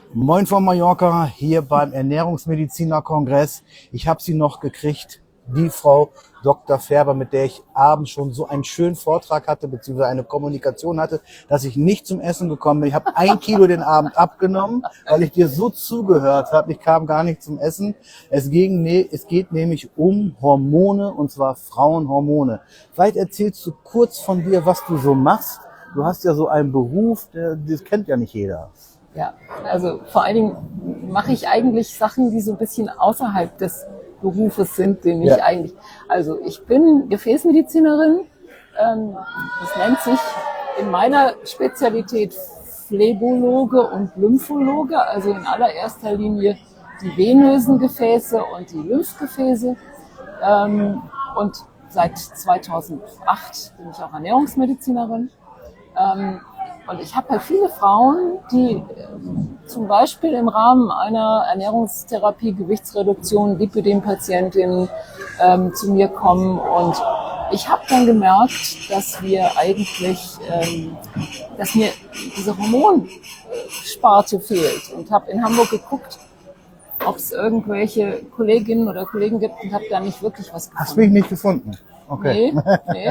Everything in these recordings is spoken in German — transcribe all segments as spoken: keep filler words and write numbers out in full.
Moin von Mallorca, hier beim Ernährungsmediziner-Kongress. Ich habe sie noch gekriegt, die Frau Doktor Färber, mit der ich abends schon so einen schönen Vortrag hatte, beziehungsweise eine Kommunikation hatte, dass ich nicht zum Essen gekommen bin. Ich habe ein Kilo den Abend abgenommen, weil ich dir so zugehört habe. Ich kam gar nicht zum Essen. Es, ging, es geht nämlich um Hormone, und zwar Frauenhormone. Vielleicht erzählst du kurz von dir, was du so machst. Du hast ja so einen Beruf, der, das kennt ja nicht jeder. Ja, also vor allen Dingen mache ich eigentlich Sachen, die so ein bisschen außerhalb des Berufes sind, den ich ja. eigentlich, also ich bin Gefäßmedizinerin, ähm, das nennt sich in meiner Spezialität Phlebologe und Lymphologe, also in allererster Linie die venösen Gefäße und die Lymphgefäße, ähm, und seit zweitausendacht bin ich auch Ernährungsmedizinerin. Ähm, Und ich habe halt viele Frauen, die äh, zum Beispiel im Rahmen einer Ernährungstherapie, Gewichtsreduktion, Lipödem-Patientinnen ähm, zu mir kommen. Und ich habe dann gemerkt, dass wir eigentlich, ähm, dass mir diese Hormonsparte fehlt. Und habe in Hamburg geguckt, ob es irgendwelche Kolleginnen oder Kollegen gibt, und habe da nicht wirklich was gefunden. Hast mich nicht gefunden? Okay. Nee, nee.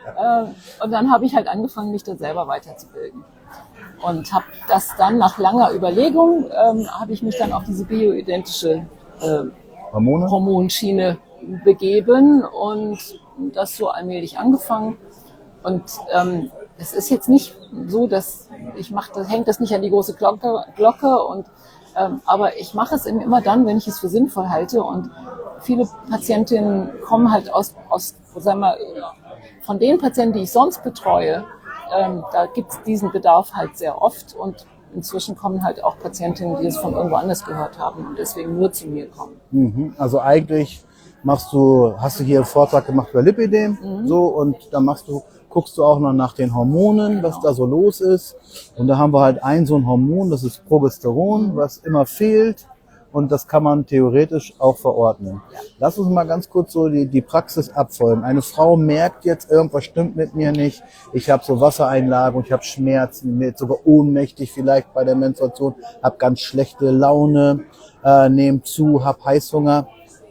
Und dann habe ich halt angefangen, mich da selber weiterzubilden. Und habe das dann nach langer Überlegung, ähm, habe ich mich dann auf diese bioidentische äh, Hormone? Hormonschiene begeben und das so allmählich angefangen. Und ähm, es ist jetzt nicht so, dass ich mache, das hängt das nicht an die große Glocke, Glocke und ähm, aber ich mache es eben immer dann, wenn ich es für sinnvoll halte. Und viele Patientinnen kommen halt aus, aus sagen wir, von den Patienten, die ich sonst betreue, ähm, da gibt es diesen Bedarf halt sehr oft. Und inzwischen kommen halt auch Patientinnen, die es von irgendwo anders gehört haben und deswegen nur zu mir kommen. Mhm. Also eigentlich machst du, hast du hier einen Vortrag gemacht über Lipödem, mhm. so, und dann machst du, guckst du auch noch nach den Hormonen, genau. was da so los ist. Und da haben wir halt ein so ein Hormon, das ist Progesteron, mhm. was immer fehlt. Und das kann man theoretisch auch verordnen. Ja. Lass uns mal ganz kurz so die, die Praxis abfolgen. Eine Frau merkt jetzt, irgendwas stimmt mit mir nicht. Ich habe so Wassereinlagerung, ich habe Schmerzen, bin sogar ohnmächtig vielleicht bei der Menstruation, habe ganz schlechte Laune, äh, nehme zu, habe Heißhunger.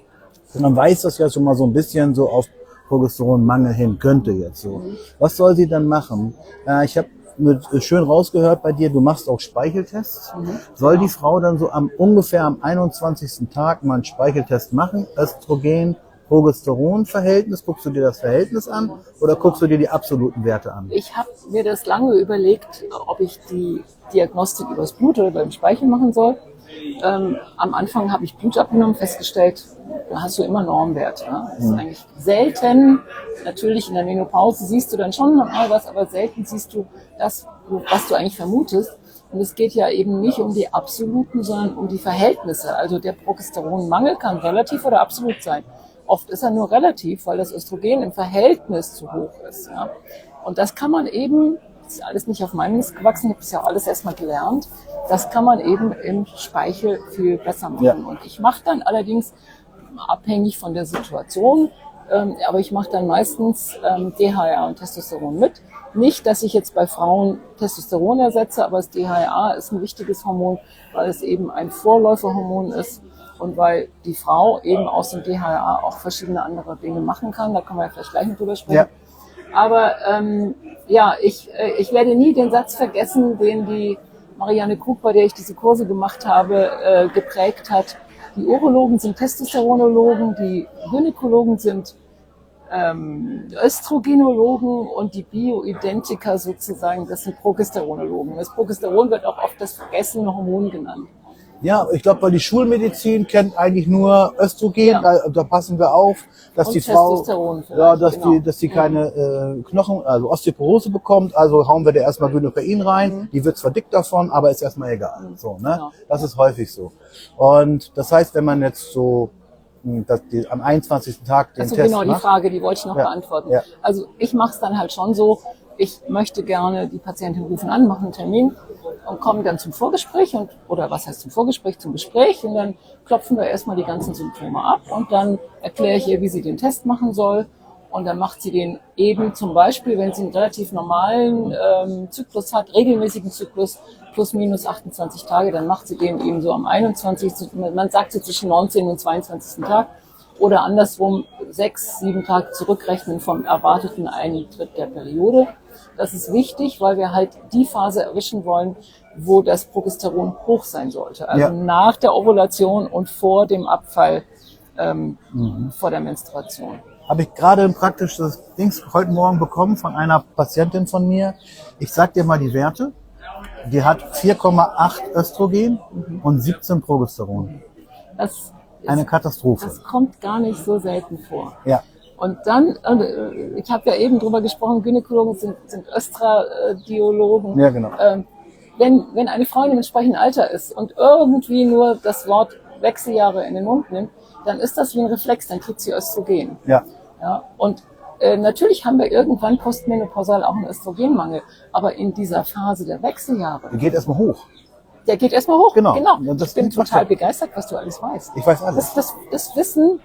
Und man weiß das ja schon mal so ein bisschen so auf Progesteronmangel hin könnte jetzt so. Mhm. Was soll sie dann machen? Äh, ich habe mit schön rausgehört bei dir, du machst auch Speicheltests. Mhm. Soll genau. die Frau dann so am ungefähr am einundzwanzigsten Tag mal einen Speicheltest machen? Östrogen, Progesteron-Verhältnis, guckst du dir das Verhältnis an oder guckst du dir die absoluten Werte an? Ich habe mir das lange überlegt, ob ich die Diagnostik übers Blut oder beim Speichel machen soll. Ähm, am Anfang habe ich Blut abgenommen, festgestellt, da hast du immer Normwerte. Ne? Das ist mhm. eigentlich selten. Natürlich in der Menopause siehst du dann schon mal was, aber selten siehst du das, was du eigentlich vermutest. Und es geht ja eben nicht um die absoluten, sondern um die Verhältnisse. Also der Progesteronmangel kann relativ oder absolut sein. Oft ist er nur relativ, weil das Östrogen im Verhältnis zu hoch ist. Ja? Und das kann man eben, das ist alles nicht auf meinem Mist gewachsen, ich habe das ja auch alles erstmal gelernt, das kann man eben im Speichel viel besser machen. Ja. Und ich mache dann allerdings, abhängig von der Situation, ähm, aber ich mache dann meistens ähm, D H R und Testosteron mit. Nicht, dass ich jetzt bei Frauen Testosteron ersetze, aber das D H R ist ein wichtiges Hormon, weil es eben ein Vorläuferhormon ist und weil die Frau eben aus dem D H R auch verschiedene andere Dinge machen kann. Da können wir ja vielleicht gleich noch drüber sprechen. Ja. Aber ähm, ja, ich, äh, ich werde nie den Satz vergessen, den die Marianne Krug, bei der ich diese Kurse gemacht habe, äh, geprägt hat. Die Urologen sind Testosteronologen, die Gynäkologen sind ähm, Östrogenologen und die Bioidentiker sozusagen, das sind Progesteronologen. Das Progesteron wird auch oft das vergessene Hormon genannt. Ja, ich glaube, weil die Schulmedizin kennt eigentlich nur Östrogen, ja. da, da passen wir auf, dass und die Frau, ja, dass genau. die, dass die keine äh, Knochen, also Osteoporose bekommt, also hauen wir da erstmal Glykogen rein, mhm. die wird zwar dick davon, aber ist erstmal egal, mhm. so, ne? Genau. Das ist häufig so. Und das heißt, wenn man jetzt so dass die am einundzwanzigsten Tag den also Test genau, macht. Die Frage, die wollte ich noch ja. beantworten. Ja. Also ich mache es dann halt schon so, ich möchte gerne, die Patientin rufen an, machen einen Termin und kommen dann zum Vorgespräch und oder was heißt zum Vorgespräch, zum Gespräch und dann klopfen wir erstmal die ganzen Symptome ab und dann erkläre ich ihr, wie sie den Test machen soll Und dann macht sie den eben zum Beispiel, wenn sie einen relativ normalen ähm, Zyklus hat, regelmäßigen Zyklus, plus minus achtundzwanzig Tage, dann macht sie den eben so am einundzwanzigsten Man sagt so zwischen neunzehnten und zweiundzwanzigsten Tag. Oder andersrum sechs, sieben Tage zurückrechnen vom erwarteten Eintritt der Periode. Das ist wichtig, weil wir halt die Phase erwischen wollen, wo das Progesteron hoch sein sollte. Also ja. nach der Ovulation und vor dem Abfall ähm, mhm. vor der Menstruation. Habe ich gerade ein praktisches Dings heute Morgen bekommen von einer Patientin von mir. Ich sag dir mal die Werte. Die hat vier Komma acht Östrogen mhm. und siebzehn Progesteron. Das Eine Katastrophe. Das kommt gar nicht so selten vor. Ja. Und dann, ich habe ja eben drüber gesprochen, Gynäkologen sind, sind Östradiologen. Ja, genau. Ähm, wenn, wenn eine Frau in einem entsprechenden Alter ist und irgendwie nur das Wort Wechseljahre in den Mund nimmt, dann ist das wie ein Reflex, dann kriegt sie Östrogen. Ja. Ja. Und äh, natürlich haben wir irgendwann postmenopausal auch einen Östrogenmangel, aber in dieser Phase der Wechseljahre. Die geht erstmal hoch. Der geht erstmal hoch. Genau. genau. Das ich bin total begeistert, was du alles weißt. Ich weiß alles. Das, das, das wissen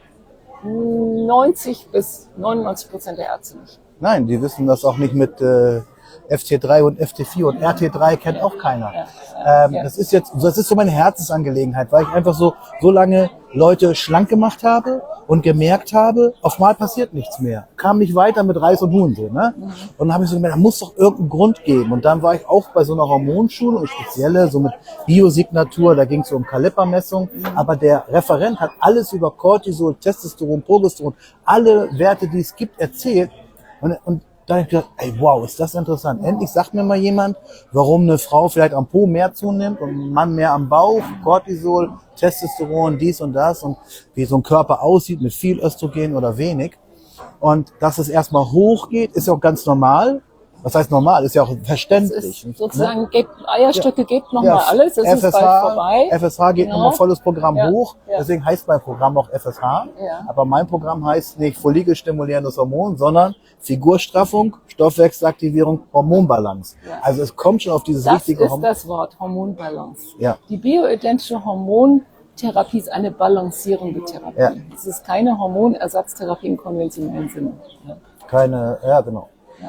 neunzig bis neunundneunzig Prozent der Ärzte nicht. Nein, die wissen das auch nicht mit äh, F T drei und F T vier und R T drei kennt auch keiner. Ja, ja, ähm, ja. Das ist jetzt, das ist so meine Herzensangelegenheit, weil ich einfach so, so lange Leute schlank gemacht habe und gemerkt habe, auf mal passiert nichts mehr. Kam nicht weiter mit Reis und Huhn, so, ne? Mhm. Und dann habe ich so gemerkt, da muss doch irgendeinen Grund geben. Und dann war ich auch bei so einer Hormonschule, eine spezielle, so mit Biosignatur, da ging es so um Kalipermessung. Mhm. Aber der Referent hat alles über Cortisol, Testosteron, Progesteron, alle Werte, die es gibt, erzählt. Und, und da habe ich gedacht, ey, wow, ist das interessant. Endlich sagt mir mal jemand, warum eine Frau vielleicht am Po mehr zunimmt und ein Mann mehr am Bauch, Cortisol, Testosteron, dies und das und wie so ein Körper aussieht mit viel Östrogen oder wenig. Und dass es erstmal hochgeht, ist ja auch ganz normal. Was heißt normal? Ist ja auch verständlich. Ist sozusagen, ne? Geht, Eierstöcke ja. geht nochmal ja. alles, es F S H, ist bald vorbei. F S H geht genau. nochmal volles Programm ja. hoch, ja. deswegen heißt mein Programm auch F S H. Ja. Aber mein Programm heißt nicht follikelstimulierendes Hormon, sondern Figurstraffung, Stoffwechselaktivierung, Hormonbalance. Ja. Also es kommt schon auf dieses das richtige Hormon. Das ist das Wort, Hormonbalance. Ja. Die bioidentische Hormontherapie ist eine balancierende Therapie. Ja. Es ist keine Hormonersatztherapie im konventionellen Sinne. Ja. Keine, ja genau.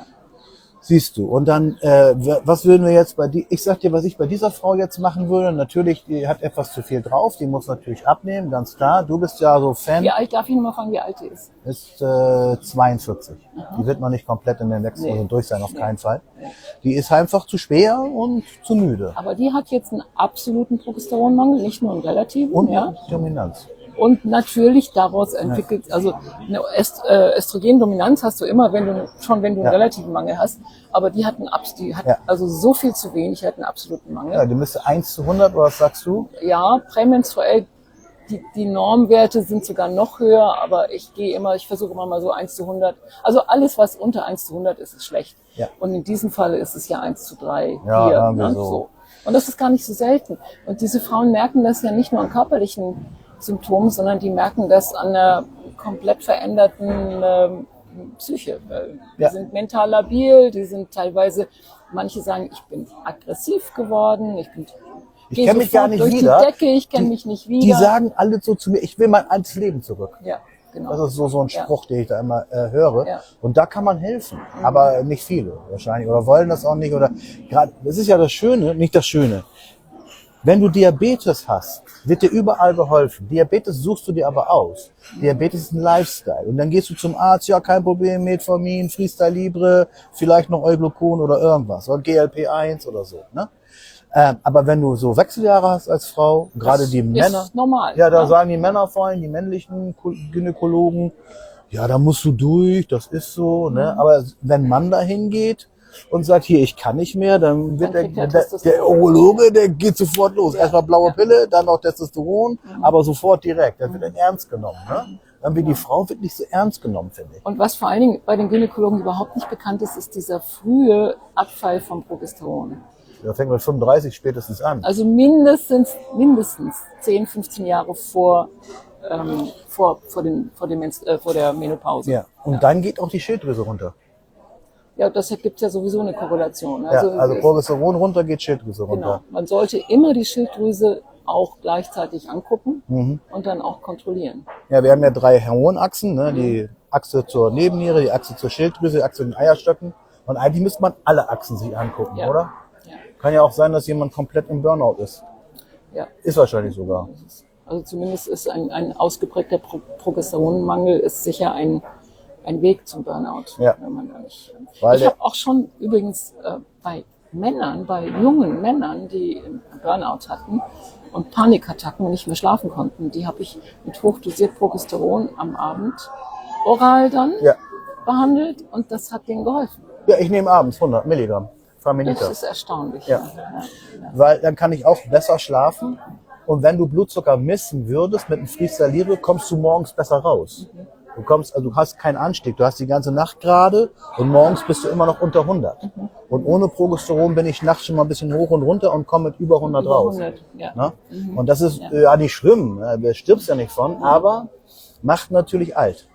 Siehst du. Und dann, äh, was würden wir jetzt bei die? Ich sag dir, was ich bei dieser Frau jetzt machen würde. Natürlich, die hat etwas zu viel drauf. Die muss natürlich abnehmen, ganz klar. Du bist ja so Fan. Wie alt, darf ich noch mal fragen, wie alt die ist? Ist äh, zweiundvierzig. Aha. Die wird noch nicht komplett in den Wechsel nee. durch sein, auf nee. keinen Fall. Nee. Die ist einfach zu schwer und zu müde. Aber die hat jetzt einen absoluten Progesteronmangel, nicht nur einen relativen. Und ja. Dominanz. Und natürlich daraus entwickelt, also eine Öst, äh, Östrogendominanz hast du immer, wenn du schon wenn du einen ja. relativen Mangel hast. Aber die hat einen, die hat ja. also so viel zu wenig, hat einen absoluten Mangel. Ja, die müsste eins zu hundert, oder was sagst du? Ja, prämenstruell, die, die Normwerte sind sogar noch höher, aber ich gehe immer, ich versuche immer mal so eins zu hundert. Also alles, was unter eins zu hundert ist, ist schlecht. Ja. Und in diesem Fall ist es ja eins zu drei, ja, vier. Ne? So. so. Und das ist gar nicht so selten. Und diese Frauen merken das ja nicht nur an körperlichen Symptomen, sondern die merken das an einer komplett veränderten ähm, Psyche. Die ja. sind mental labil, die sind teilweise, manche sagen, ich bin aggressiv geworden, ich bin ich kenne mich gar nicht durch wieder. Die Decke, ich kenne mich nicht wieder. Die sagen alle so zu mir, ich will mein altes Leben zurück. Ja, genau. Das ist so, so ein Spruch, ja. den ich da immer äh, höre. Ja. Und da kann man helfen, mhm. aber nicht viele wahrscheinlich oder wollen das auch nicht. Oder gerade, das ist ja das Schöne, nicht das Schöne. Wenn du Diabetes hast, wird dir überall geholfen. Diabetes suchst du dir aber aus. Diabetes ist ein Lifestyle. Und dann gehst du zum Arzt, ja, kein Problem, Metformin, Freestyle Libre, vielleicht noch Euglucon oder irgendwas. Oder G L P eins oder so. Ne? Ähm, aber wenn du so Wechseljahre hast als Frau, gerade die Männer. Ist normal. Ja, da ja. sagen die Männer vor allem, die männlichen Gynäkologen, ja, da musst du durch, das ist so. Ne? Aber wenn ein Mann da hingeht, und sagt, hier, ich kann nicht mehr, dann wird dann der, der, der Urologe, der geht sofort los. Ja. Erstmal blaue ja. Pille, dann noch Testosteron, mhm. aber sofort direkt. Dann wird dann ernst genommen. Ne? Dann wird ja. die Frau wird nicht so ernst genommen, finde ich. Und was vor allen Dingen bei den Gynäkologen überhaupt nicht bekannt ist, ist dieser frühe Abfall vom Progesteron. Da fängt mit fünfunddreißig spätestens an. Also mindestens, mindestens zehn, fünfzehn Jahre vor, ähm, vor, vor, den, vor, dem, äh, vor der Menopause. Ja. Und ja. dann geht auch die Schilddrüse runter. Ja, das gibt ja sowieso eine Korrelation. Also, ja, also Progesteron runter geht Schilddrüse runter. Genau. Man sollte immer die Schilddrüse auch gleichzeitig angucken Mhm. und dann auch kontrollieren. Ja, wir haben ja drei Hormonachsen, ne? Die Achse zur Nebenniere, die Achse zur Schilddrüse, die Achse zu den Eierstöcken. Und eigentlich müsste man alle Achsen sich angucken, Ja. oder? Ja. Kann ja auch sein, dass jemand komplett im Burnout ist. Ja. Ist wahrscheinlich sogar. Also zumindest ist ein, ein ausgeprägter Pro Progesteronmangel ist sicher ein, ein Weg zum Burnout. Ja. Wenn man da nicht, Weil ich der- habe auch schon übrigens äh, bei Männern, bei jungen Männern, die Burnout hatten und Panikattacken nicht mehr schlafen konnten, die habe ich mit hochdosiert Progesteron am Abend oral dann Ja. behandelt und das hat denen geholfen. Ja, ich nehme abends hundert Milligramm. Das Farmenita. ist erstaunlich. Ja. Ja. Weil dann kann ich auch besser schlafen. Und wenn du Blutzucker messen würdest mit einem Freestyle kommst du morgens besser raus. Du kommst, also du hast keinen Anstieg, du hast die ganze Nacht gerade und morgens bist du immer noch unter hundert. Und ohne Progesteron bin ich nachts schon mal ein bisschen hoch und runter und komme mit über hundert Über raus. hundert, ja. Ne? Und das ist ja, äh, ja nicht schlimm, ne? Du stirbst ja nicht von, aber macht natürlich alt.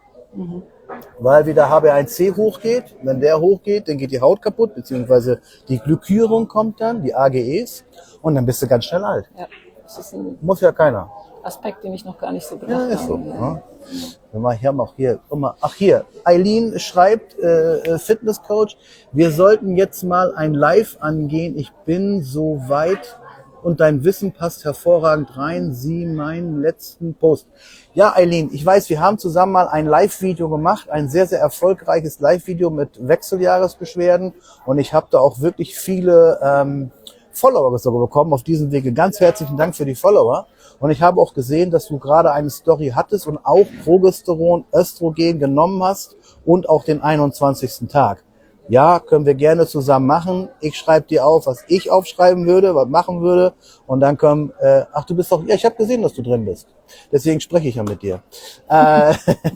Weil wieder H B eins C hochgeht, wenn der hochgeht, dann geht die Haut kaputt, beziehungsweise die Glykierung kommt dann, die A G Es, und dann bist du ganz schnell alt. Ja, das ist ein Muss ja keiner. Aspekt, den ich noch gar nicht so Ja, bedacht ist so. habe. Ne? Wenn wir hier haben auch hier, guck mal, ach hier, Eileen schreibt, äh, Fitnesscoach, wir sollten jetzt mal ein Live angehen. Ich bin so weit und dein Wissen passt hervorragend rein. Sieh meinen letzten Post. Ja, Eileen, ich weiß, wir haben zusammen mal ein Live-Video gemacht, ein sehr, sehr erfolgreiches Live-Video mit Wechseljahresbeschwerden und ich habe da auch wirklich viele ähm, Follower sogar bekommen auf diesem Wege. Ganz herzlichen Dank für die Follower. Und ich habe auch gesehen, dass du gerade eine Story hattest und auch Progesteron, Östrogen genommen hast und auch den einundzwanzigsten Tag. Ja, können wir gerne zusammen machen. Ich schreibe dir auf, was ich aufschreiben würde, was machen würde. Und dann kommen, äh, ach, du bist doch, ja, ich habe gesehen, dass du drin bist. Deswegen spreche ich ja mit dir. äh,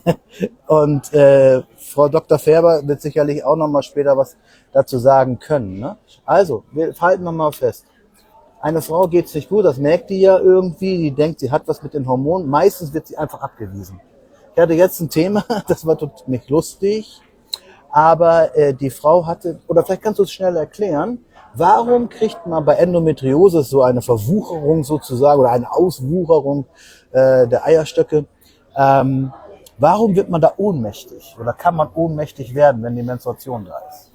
und äh, Frau Doktor Färber wird sicherlich auch nochmal später was dazu sagen können. Ne? Also, wir halten nochmal fest. Eine Frau geht's nicht gut, das merkt die ja irgendwie, die denkt, sie hat was mit den Hormonen. Meistens wird sie einfach abgewiesen. Ich hatte jetzt ein Thema, das war total nicht lustig, aber äh, die Frau hatte, oder vielleicht kannst du es schnell erklären, warum kriegt man bei Endometriose so eine Verwucherung sozusagen oder eine Auswucherung äh, der Eierstöcke? Ähm, warum wird man da ohnmächtig oder kann man ohnmächtig werden, wenn die Menstruation da ist?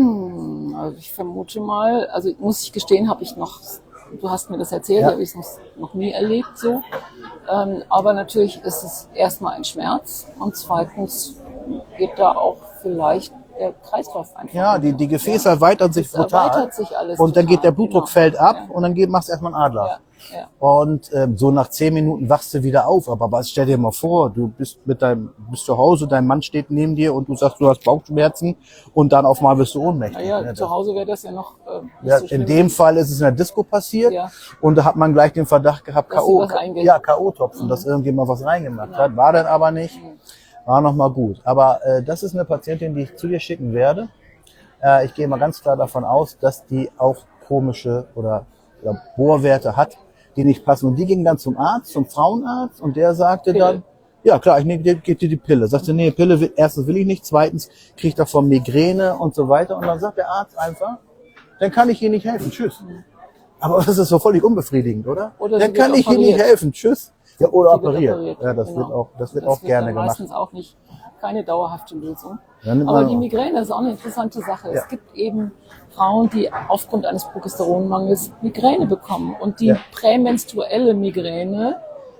Hm, also ich vermute mal, also muss ich gestehen, habe ich noch, du hast mir das erzählt, Ja. habe ich es noch nie erlebt so. Ähm, aber natürlich ist es erstmal ein Schmerz und zweitens geht da auch vielleicht der Kreislauf einfach. Ja, die, die Gefäße erweitern sich Es brutal. erweitert sich alles und dann total, geht der Blutdruck genau. fällt ab Ja. und dann geht, machst du erstmal einen Adler. Ja, ja. Und ähm, so nach zehn Minuten wachst du wieder auf. Aber was, stell dir mal vor, du bist mit deinem, bist zu Hause, dein Mann steht neben dir und du sagst, du hast Bauchschmerzen und dann auf mal bist du ohnmächtig. Naja, Ne? zu Hause wäre das ja noch äh, nicht Ja, so schlimm. in dem Fall ist es in der Disco passiert Ja. und da hat man gleich den Verdacht gehabt, Dass K sie O, was einge- ja, K O-Topfen, dass irgendjemand was reingemacht hat. War dann aber nicht, war nochmal gut. Aber äh, das ist eine Patientin, die ich zu dir schicken werde. Äh, ich gehe mal ganz klar davon aus, dass die auch komische oder, oder Bohrwerte hat, die nicht passen. Und die ging dann zum Arzt, zum Frauenarzt und der sagte Pille. dann, ja klar, ich nehme dir, gebe dir die Pille. Sagst du, nee, Pille, will, erstens will ich nicht, zweitens kriege ich davon Migräne und so weiter. Und dann sagt der Arzt einfach, dann kann ich Ihnen nicht helfen, tschüss. Aber das ist so völlig unbefriedigend, oder? Oder dann sie kann wird ich Ihnen nicht operiert. helfen, tschüss. Ja, oder Sie wird operiert. operiert, Ja, das genau. wird auch, das wird Das auch gerne dann gemacht. meistens auch nicht keine dauerhafte Lösung. Ja, nimmt Aber man die auch. Migräne ist auch eine interessante Sache. Ja. Es gibt eben Frauen, die aufgrund eines Progesteronmangels Migräne bekommen. Und die Ja. prämenstruelle Migräne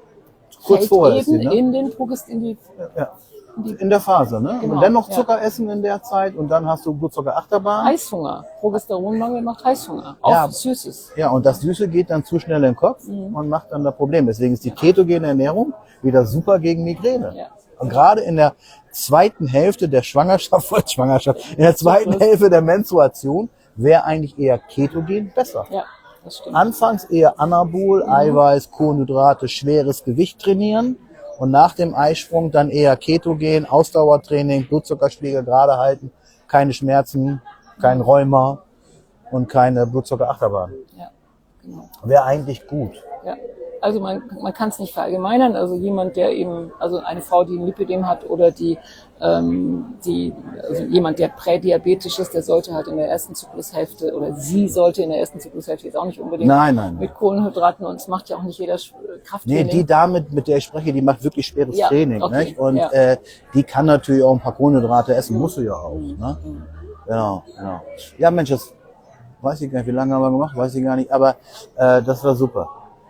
Kurz fällt vorher eben ist sie, ne? in den Progest in die, Ja. in die In der Phase, ne? Genau, Und dann noch ja. Zucker essen in der Zeit und dann hast du Blutzuckerachterbahn. Heißhunger. Progesteronmangel macht Heißhunger. Auch Ja. Süßes. Ja, und das Süße geht dann zu schnell in den Kopf Mhm. und macht dann das Problem. Deswegen ist die ketogene Ernährung wieder super gegen Migräne. Ja. Und gerade in der zweiten Hälfte der Schwangerschaft, Schwangerschaft, in der zweiten Zyklus. Hälfte der Menstruation wäre eigentlich eher ketogen besser. Ja, das stimmt. Anfangs eher Anabol, Eiweiß, Kohlenhydrate, schweres Gewicht trainieren und nach dem Eisprung dann eher Ketogen, Ausdauertraining, Blutzuckerspiegel gerade halten, keine Schmerzen, kein Rheuma und keine Blutzuckerachterbahn. Ja. genau. Wäre eigentlich gut. Ja. Also man, man kann es nicht verallgemeinern. Also jemand, der eben, also eine Frau, die ein Lipödem hat oder die, ähm, die also jemand, der prädiabetisch ist, der sollte halt in der ersten Zyklushälfte oder sie sollte in der ersten Zyklushälfte jetzt auch nicht unbedingt Nein, nein, nein. mit Kohlenhydraten, und es macht ja auch nicht jeder Krafttraining. Nee, die Dame, mit der ich spreche, die macht wirklich schweres Ja, Training. okay, Nicht? Und ja. äh, die kann natürlich auch ein paar Kohlenhydrate essen, Mhm. musst du ja auch. Mhm. Ne? Genau, genau. Ja, Mensch, das weiß ich gar nicht, wie lange haben wir gemacht, weiß ich gar nicht, aber äh, das war super.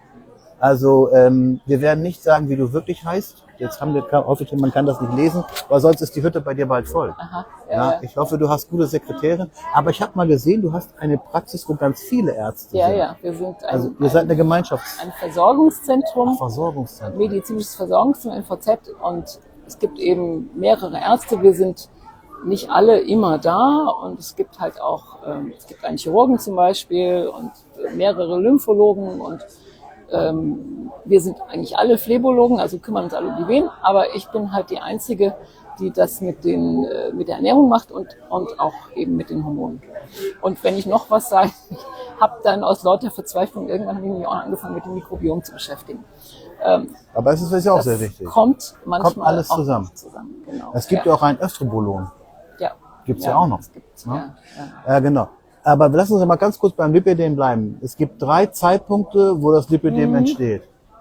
Also ähm, wir werden nicht sagen, wie du wirklich heißt. Jetzt haben wir, hoffe ich, man kann das nicht lesen, weil sonst ist die Hütte bei dir bald voll. Aha, ja, Ja, ja. ich hoffe, du hast gute Sekretärin. Aber ich habe mal gesehen, du hast eine Praxis, wo ganz viele Ärzte Ja, sind. ja, wir sind ein, Also ihr seid eine Gemeinschafts- ein Versorgungszentrum, Versorgungszentrum. medizinisches Versorgungszentrum in V Z, und es gibt eben mehrere Ärzte. Wir sind nicht alle immer da, und es gibt halt auch, ähm, es gibt einen Chirurgen zum Beispiel und mehrere Lymphologen, und ähm, wir sind eigentlich alle Phlebologen, also kümmern uns alle um die Venen, aber ich bin halt die Einzige, die das mit, den, äh, mit der Ernährung macht und, und auch eben mit den Hormonen. Und wenn ich noch was sage, ich habe dann aus lauter Verzweiflung, irgendwann habe ich mich auch angefangen, mit dem Mikrobiom zu beschäftigen. Ähm, Aber es ist, ist ja auch das sehr wichtig. kommt manchmal Kommt alles auch zusammen. zusammen. Genau. Es gibt ja auch einen Östrobolon. Ja. Gibt's ja auch noch. Es gibt, Ne? ja, ja. Ja, genau. Aber lassen Sie mal ganz kurz beim Lipödem bleiben. Es gibt drei Zeitpunkte, wo das Lipödem Mhm. entsteht.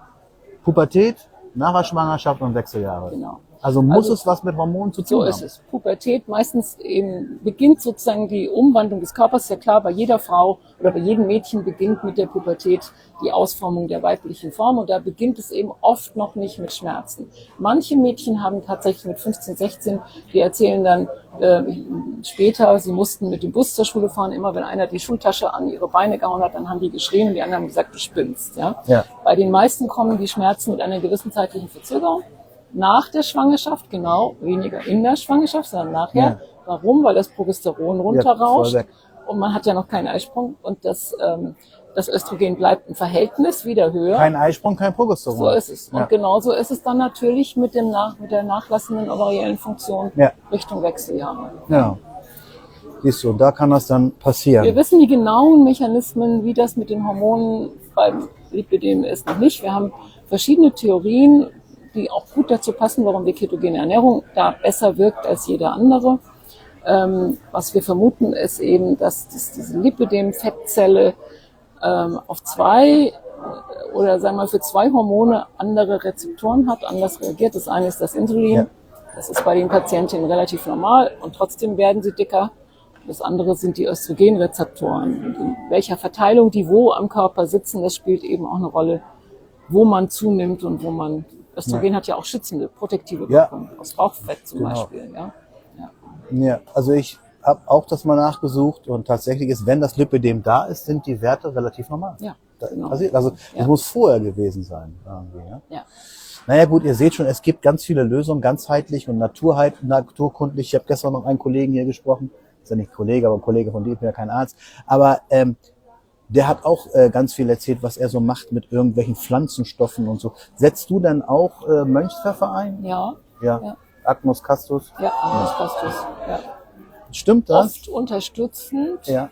Pubertät, nach der Schwangerschaft und Wechseljahre. Genau. Also muss Also, es was mit Hormonen zu So tun ist haben. es. Pubertät, meistens eben beginnt sozusagen die Umwandlung des Körpers. Ja klar, bei jeder Frau oder bei jedem Mädchen beginnt mit der Pubertät die Ausformung der weiblichen Form, und da beginnt es eben oft noch nicht mit Schmerzen. Manche Mädchen haben tatsächlich mit fünfzehn, sechzehn, die erzählen dann äh, später, sie mussten mit dem Bus zur Schule fahren. Immer wenn einer die Schultasche an ihre Beine gehauen hat, dann haben die geschrien und die anderen haben gesagt, du spinnst. Ja? Ja. Bei den meisten kommen die Schmerzen mit einer gewissen zeitlichen Verzögerung. Nach der Schwangerschaft, genau, weniger in der Schwangerschaft, sondern nachher. Ja. Warum? Weil das Progesteron runterrauscht voll weg. und man hat ja noch keinen Eisprung, und das, ähm, das Östrogen bleibt im Verhältnis wieder höher. Kein Eisprung, kein Progesteron. So ist es. Und Ja. genauso ist es dann natürlich mit, dem nach, mit der nachlassenden ovariellen Funktion Ja. Richtung Wechseljahre. Ja. Siehst du, da kann das dann passieren. Wir wissen die genauen Mechanismen, wie das mit den Hormonen beim Lipödem ist, noch nicht. Wir haben verschiedene Theorien, die auch gut dazu passen, warum die ketogene Ernährung da besser wirkt als jede andere. Ähm, was wir vermuten, ist eben, dass das, diese Lipödem-Fettzelle ähm, auf zwei oder sagen wir für zwei Hormone andere Rezeptoren hat, anders reagiert. Das eine ist das Insulin. Ja. Das ist bei den Patientinnen relativ normal, und trotzdem werden sie dicker. Das andere sind die Östrogenrezeptoren. Und in welcher Verteilung die wo am Körper sitzen, das spielt eben auch eine Rolle, wo man zunimmt und wo man. Östrogen Ja. hat ja auch schützende, protektive Ja. Wirkung, aus Bauchfett zum Genau. Beispiel. Ja? Ja. Ja, also ich habe auch das mal nachgesucht, und tatsächlich ist, wenn das Lipödem da ist, sind die Werte relativ normal. Ja, Da genau. passiert, also Ja. es muss vorher gewesen sein. Irgendwie, ja? Ja. Naja gut, ihr seht schon, es gibt ganz viele Lösungen, ganzheitlich und naturheit, naturkundlich. Ich habe gestern noch einen Kollegen hier gesprochen, ist ja nicht Kollege, aber ein Kollege von dir, ich bin ja kein Arzt. Aber ähm, der hat auch äh, ganz viel erzählt, was er so macht mit irgendwelchen Pflanzenstoffen und so. Setzt du dann auch äh, Mönchspfeffer ein? Ja, Ja. Ja. Agnus castus. ja, das passt das. Ja. Stimmt das? Oft unterstützend Ja.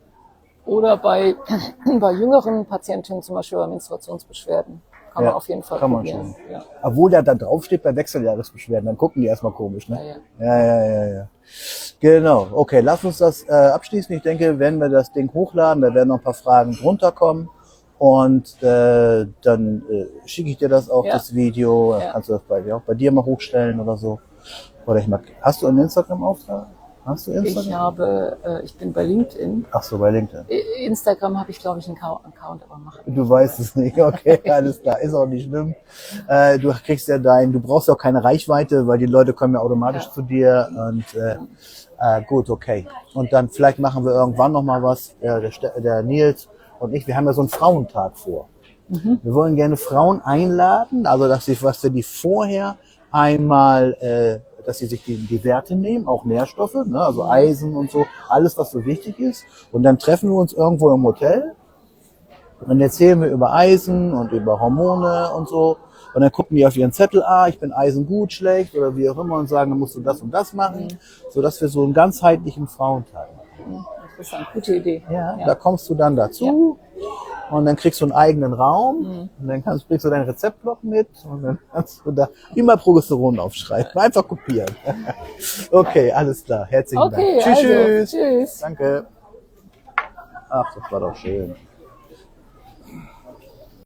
oder bei, bei jüngeren Patientinnen, zum Beispiel bei Menstruationsbeschwerden, kann Ja, man auf jeden Fall kann man probieren. schon. Ja. Obwohl der da drauf steht bei Wechseljahresbeschwerden, dann gucken die erstmal komisch, ne? Ja, Ja, ja, ja, ja. Genau. Okay, lass uns das äh, abschließen. Ich denke, wenn wir das Ding hochladen, da werden noch ein paar Fragen drunter kommen. Und äh, dann äh, schicke ich dir das auch, Ja. das Video. Dann Ja. kannst du das bei, auch bei dir mal hochstellen oder so. Oder ich mag. Hast du einen Instagram-Auftrag? Hast du Instagram? Ich habe, äh, ich bin bei LinkedIn. Ach so, bei LinkedIn. I- Instagram habe ich, glaube ich, einen Ca- Account, aber mache. Du weißt es nicht, okay, alles klar, ist auch nicht schlimm. Äh, du kriegst ja dein, du brauchst ja auch keine Reichweite, weil die Leute kommen ja automatisch Ja. zu dir und äh, äh, gut, okay. Und dann vielleicht machen wir irgendwann noch mal was, äh, der, Ste- der Nils und ich, wir haben ja so einen Frauentag vor. Wir wollen gerne Frauen einladen, also dass sie, was wir die vorher einmal, äh, dass sie sich die, die Werte nehmen, auch Nährstoffe, ne, also Eisen und so, alles was so wichtig ist. Und dann treffen wir uns irgendwo im Hotel. Und dann erzählen wir über Eisen und über Hormone und so. Und dann gucken die auf ihren Zettel, ah, ich bin Eisen gut, schlecht oder wie auch immer und sagen, dann musst du das und das machen, sodass wir so einen ganzheitlichen Frauentag machen. Interessant, gute Idee. Ja, Ja. da kommst du dann dazu. Und dann kriegst du einen eigenen Raum. Mhm. Und dann kannst, bringst du deinen Rezeptblock mit. Und dann kannst du da immer Progesteron aufschreiben. Einfach kopieren. Okay, alles klar. Herzlichen Okay, Dank. Tschüss, also, tschüss. tschüss. Danke. Ach, das war doch schön.